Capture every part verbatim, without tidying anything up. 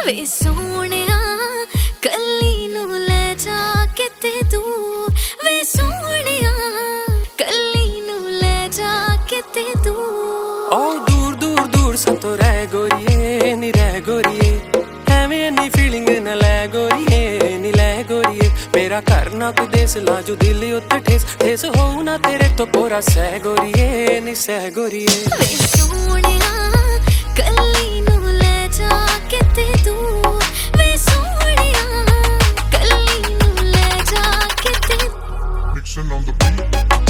ਵੇ ਸੋਹਣਿਆ ਕੱਲੀ ਨੂੰ ਲੈ ਜਾ ਕਿਤੇ ਤੂੰ, ਵੇ ਸੋਹਣਿਆ ਕੱਲੀ ਨੂੰ ਲੈ ਜਾ ਕਿਤੇ ਤੂੰ। ਓ ਦੂਰ ਦੂਰ ਦੂਰ ਸਤੋਂ ਰਹਿ ਗੋਰੀਏ ਨੀ ਰਹਿ ਗੋਰੀਏ, ਐਵੇਂ ਨੀ ਫੀਲਿੰਗ ਨਾ ਲੈ ਗੋਰੀਏ ਨੀ ਲੈ ਗੋਰੀਏ। ਮੇਰਾ ਘਰ ਨਾ ਤੂੰ ਦੇਸ ਲਾ ਜੋ ਦਿਲ ਉੱਤੇ ਠੇਸ ਠੇਸ ਹੋਊ ਨਾ ਤੇਰੇ ਤੋਂ ਪੂਰਾ ਸਹਿ ਗੋਰੀਏ ਨੀ ਸਹਿ ਗੋਰੀਏ। ਵੇ ਸੋਹਣਿਆ ਕੱਲੀ ਨੂੰ ਲੈ ਜਾ ਕਿਤੇ ਤੂੰ, ਵੇ ਸੋਹਣਿਆ ਕੱਲੀ ਨੂੰ ਲੈ ਜਾ ਕਿਤੇ। Mixing on the beat.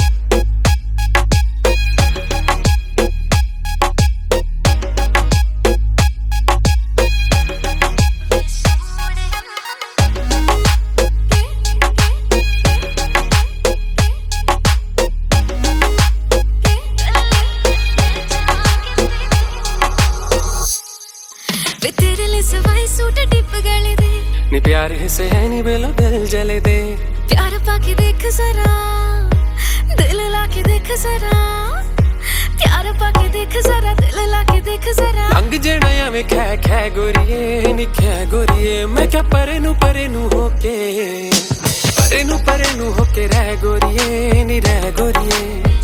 नी प्यार से है नी बेलो दिल जले दे, प्यार पाके देख जरा दिल लाके देख जरा, प्यार पाके देख जरा दिल लाके देख जरा। अंग जेड़ा एवें खै खै गोरीए नी खै गोरीए, मैं क्या परे नू परे नू होके परे नू परे नू होके रह गोरीए नी रह गोरीए।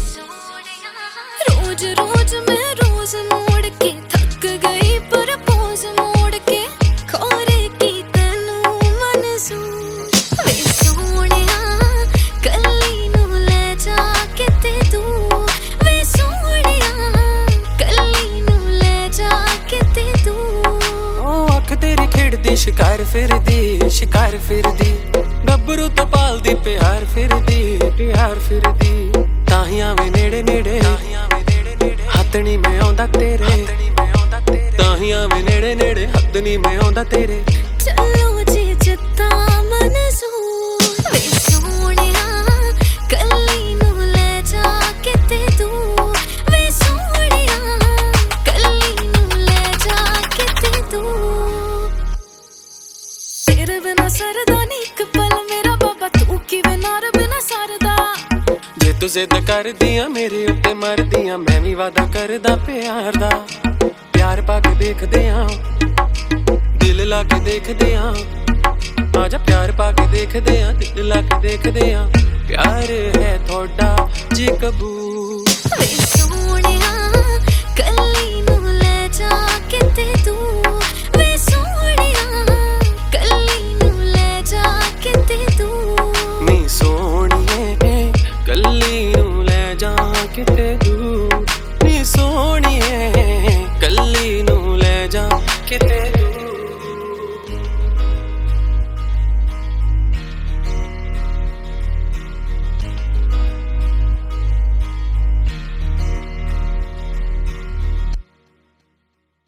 रोज रोज मैं रोज मोड़ के थक गई पर पोज मोड़ के खोरे की तैनू मंजूर। वे सोहणिया कल्ली नू ले जा किते तू, वे सोहणिया कल्ली नू ले जा किते तू। ओ अख तेरी खिड़दी शिकार फिरदी शिकार फिरदी, गब्बरू तो पालदी प्यार फिरदी प्यार फिरदी। ताहियां वे नेड़े नेड़े हत्थ नी मैं आउंदा तेरे, ताहियां वे नेड़े नेड़े हत्थ नी मैं आउंदा तेरे। चलो जी जिद्दा मंजूर। वे सोहणिया कल्ली नू ले जा किते तू, वे सोहणिया कल्ली नू ले जा किते तू। तेरे बिना सरदा नी इक पल मेरा बाबा, तू किवें नार बिना सरदा। जे तू जिद करदियां मेरे उत्ते मरदियां, मैं भी वादा करदा प्यार दा। प्यार पाके देखदे आ दिल लाके देखदे आ, आजा प्यार पाके देखदे आ दिल लाके देखदे आ। प्यार है थोड़ा जी कबूल। वे सोहणिया